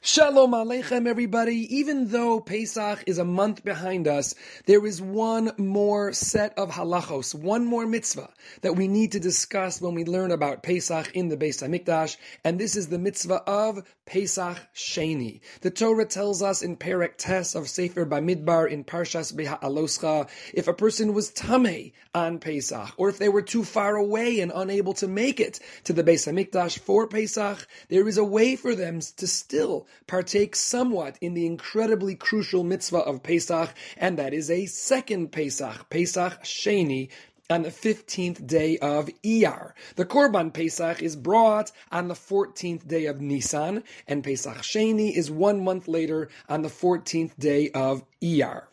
Shalom Aleichem, everybody. Even though Pesach is a month behind us, there is one more set of halachos, one more mitzvah that we need to discuss when we learn about Pesach in the Beis Hamikdash, and this is the mitzvah of Pesach Sheni. The Torah tells us in Perek Tes of Sefer Bamidbar in Parshas Beha'aloscha, if a person was tamei on Pesach, or if they were too far away and unable to make it to the Beis Hamikdash for Pesach, there is a way for them to still partake somewhat in the incredibly crucial mitzvah of Pesach, and that is a second Pesach, Pesach Sheni, on the 15th day of Iyar. The Korban Pesach is brought on the 14th day of Nisan, and Pesach Sheni is 1 month later on the 14th day of Iyar.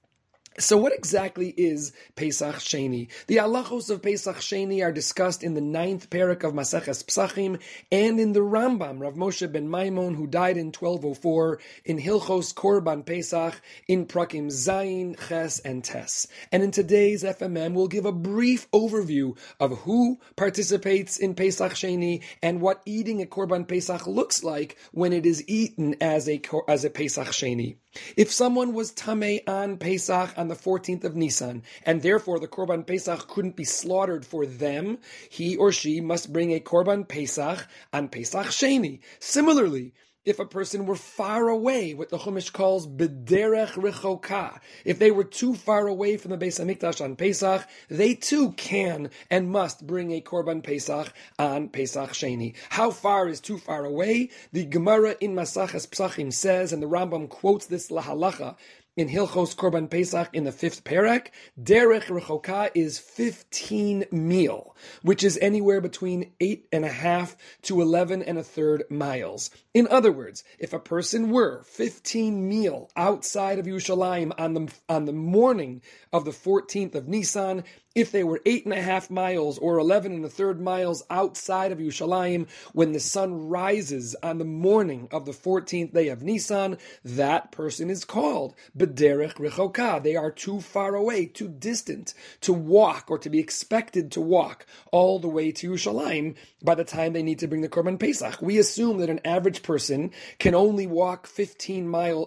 So what exactly is Pesach Sheni? The halachos of Pesach Sheni are discussed in the 9th parak of Maseches Psachim and in the Rambam, Rav Moshe ben Maimon, who died in 1204, in Hilchos Korban Pesach, in Prakim Zayin, Ches, and Tes. And in today's FMM, we'll give a brief overview of who participates in Pesach Sheni and what eating a Korban Pesach looks like when it is eaten as a Pesach Sheni. If someone was tamei on Pesach on the 14th of Nisan, and therefore the Korban Pesach couldn't be slaughtered for them, he or she must bring a Korban Pesach on Pesach Sheni. Similarly, if a person were far away, what the Chumash calls b'derech rechoka, if they were too far away from the Beis Hamikdash on Pesach, they too can and must bring a Korban Pesach on Pesach Sheni. How far is too far away? The Gemara in Maseches Psachim says, and the Rambam quotes this lahalacha in Hilchos Korban Pesach in the 5th parak, derech rechoka is 15 mil, which is anywhere between 8.5 to 11 1/3 miles. In other words, if a person were 15 mil outside of Yerushalayim on the morning of the 14th of Nisan, if they were 8.5 miles or 11 1/3 miles outside of Yerushalayim when the sun rises on the morning of the 14th day of Nisan, that person is called b'derech rechoka. They are too far away, too distant to walk or to be expected to walk all the way to Yerushalayim by the time they need to bring the Korban Pesach. We assume that an average person can only walk 15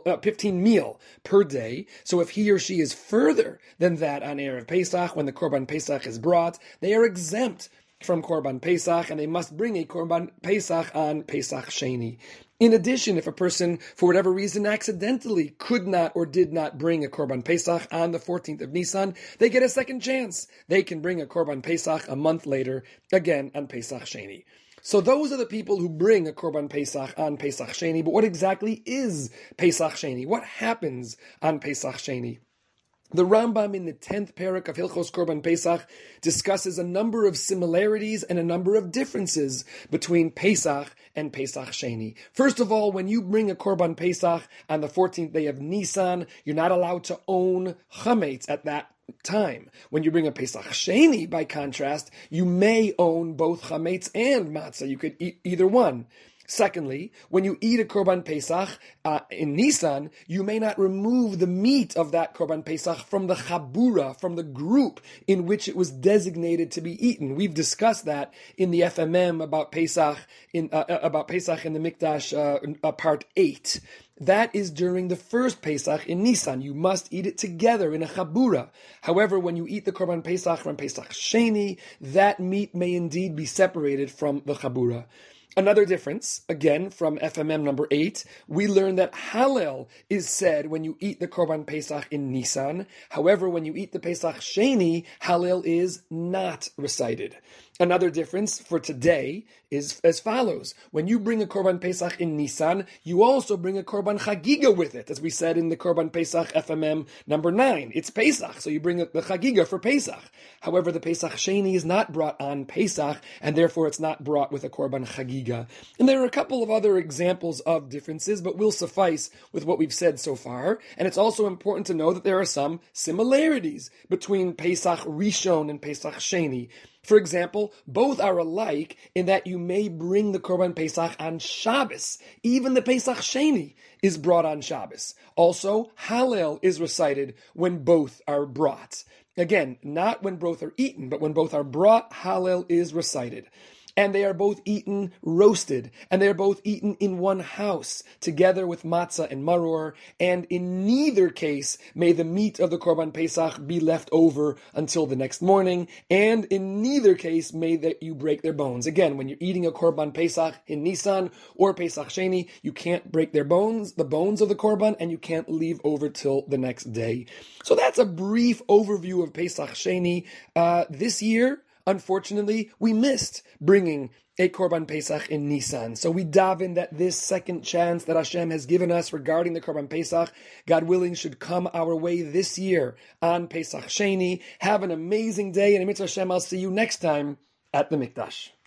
mil per day. So if he or she is further than that on Erev Pesach, when the Korban Pesach is brought, they are exempt from Korban Pesach, and they must bring a Korban Pesach on Pesach Sheni. In addition, if a person, for whatever reason, accidentally could not or did not bring a Korban Pesach on the 14th of Nisan, they get a second chance. They can bring a Korban Pesach a month later, again on Pesach Sheni. So those are the people who bring a Korban Pesach on Pesach Sheni. But what exactly is Pesach Sheni? What happens on Pesach Sheni? The Rambam in the 10th parak of Hilchos Korban Pesach discusses a number of similarities and a number of differences between Pesach and Pesach Sheni. First of all, when you bring a Korban Pesach on the 14th day of Nisan, you're not allowed to own chametz at that time. When you bring a Pesach Sheni, by contrast, you may own both chametz and matzah. You could eat either one. Secondly, when you eat a Korban Pesach in Nisan, you may not remove the meat of that Korban Pesach from the chabura, from the group in which it was designated to be eaten. We've discussed that in the FMM about Pesach in the Mikdash, part 8. That is during the first Pesach in Nisan. You must eat it together in a chabura. However, when you eat the Korban Pesach from Pesach Sheni, that meat may indeed be separated from the chabura. Another difference, again, from FMM number 8, we learn that Hallel is said when you eat the Korban Pesach in Nisan. However, when you eat the Pesach Sheni, Hallel is not recited. Another difference for today is as follows. When you bring a Korban Pesach in Nisan, you also bring a Korban Chagiga with it, as we said in the Korban Pesach FMM number 9. It's Pesach, so you bring the Chagiga for Pesach. However, the Pesach Sheni is not brought on Pesach, and therefore it's not brought with a Korban Chagiga. And there are a couple of other examples of differences, but we'll suffice with what we've said so far. And it's also important to know that there are some similarities between Pesach Rishon and Pesach Sheni. For example, both are alike in that you may bring the Korban Pesach on Shabbos. Even the Pesach Sheni is brought on Shabbos. Also, Hallel is recited when both are brought. Again, not when both are eaten, but when both are brought, Hallel is recited. and they are both eaten roasted, and they are both eaten in one house, together with matzah and maror, and in neither case may the meat of the Korban Pesach be left over until the next morning, and in neither case may that you break their bones. Again, when you're eating a Korban Pesach in Nisan or Pesach Sheni, you can't break their bones, the bones of the Korban, and you can't leave over till the next day. So that's a brief overview of Pesach Sheni. This year, unfortunately, we missed bringing a Korban Pesach in Nisan. So we daven that this second chance that Hashem has given us regarding the Korban Pesach, God willing, should come our way this year on Pesach Sheni. Have an amazing day, and Mitzvah Hashem, I'll see you next time at the Mikdash.